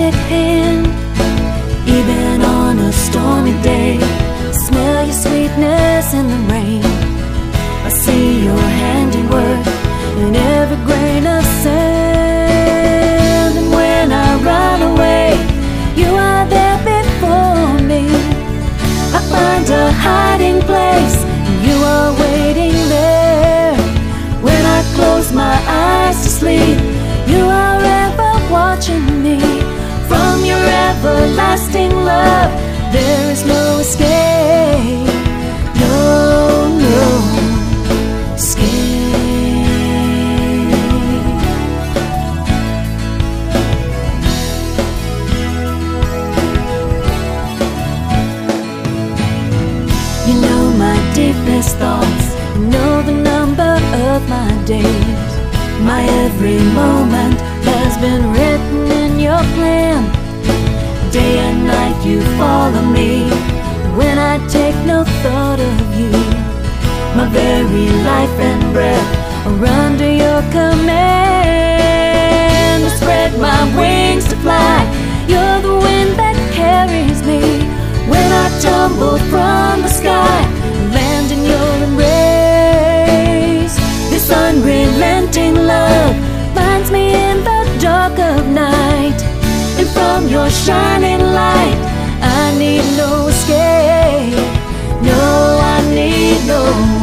majestic hand. Even on a stormy day, smell your sweetness in the rain. I see your handiwork in every grain of sand. And when I run away, you are there before me. I find a hiding place, and you are waiting there. When I close my eyes to sleep, you are ever watching me. From your everlasting love, there is no escape. No, no escape. You know my deepest thoughts, you know the number of my days. My every moment has been written in your plan. Day and night you follow me. When I take no thought of you, my very life and breath are under your command. I spread my wings to fly, you're the wind that carries me. When I tumble from the sky, land in your embrace. This unrelenting love finds me in the dark of night. And from your shining light, I need no escape. No, I need no